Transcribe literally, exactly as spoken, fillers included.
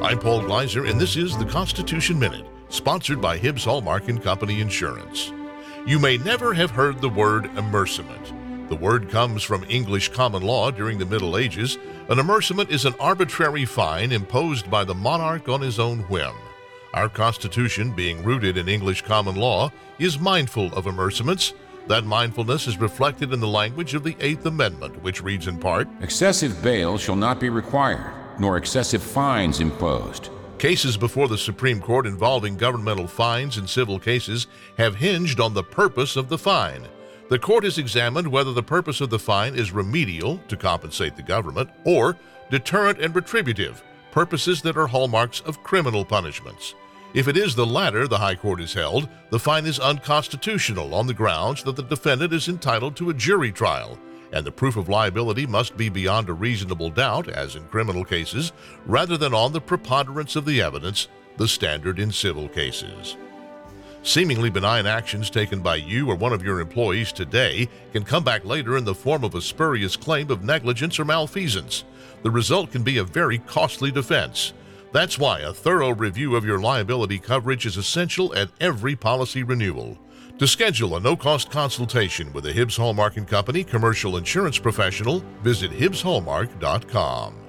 I'm Paul Gleiser, and this is the Constitution Minute, sponsored by Hibbs Hallmark and Company Insurance. You may never have heard the word amercement. The word comes from English common law during the Middle Ages. An amercement is an arbitrary fine imposed by the monarch on his own whim. Our Constitution, being rooted in English common law, is mindful of amercements. That mindfulness is reflected in the language of the Eighth Amendment, which reads in part, "Excessive bail shall not be required, nor excessive fines imposed." Cases before the Supreme Court involving governmental fines in civil cases have hinged on the purpose of the fine. The court has examined whether the purpose of the fine is remedial, to compensate the government, or deterrent and retributive, purposes that are hallmarks of criminal punishments. If it is the latter, the High Court has held, the fine is unconstitutional on the grounds that the defendant is entitled to a jury trial, and the proof of liability must be beyond a reasonable doubt, as in criminal cases, rather than on the preponderance of the evidence, the standard in civil cases. Seemingly benign actions taken by you or one of your employees today can come back later in the form of a spurious claim of negligence or malfeasance. The result can be a very costly defense. That's why a thorough review of your liability coverage is essential at every policy renewal. To schedule a no-cost consultation with a Hibbs Hallmark and Company commercial insurance professional, visit Hibbs Hallmark dot com.